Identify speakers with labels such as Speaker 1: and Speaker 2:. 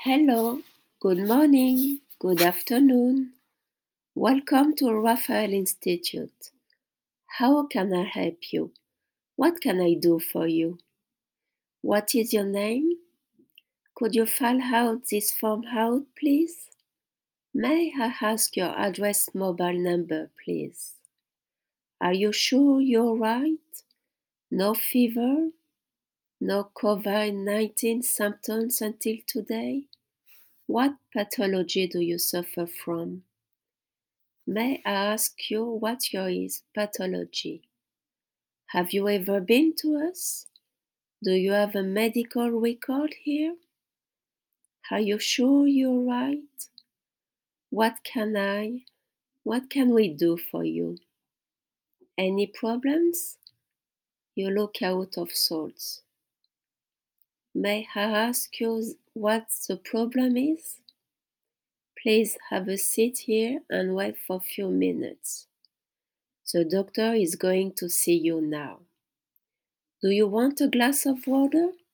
Speaker 1: Hello, good morning, good afternoon. Welcome to Raphael Institute. How can I help you? What can I do for you? What is your name? Could you fill out this form out, please? May I ask your address mobile number, please? Are you sure you're right? No fever? No COVID-19 symptoms until today? What pathology do you suffer from? May I ask you what your pathology? Have you ever been to us? Do you have a medical record here? Are you sure you're right? What can we do for you? Any problems? You look out of sorts. May I ask you what the problem is? Please have a seat here and wait for a few minutes. The doctor is going to see you now. Do you want a glass of water?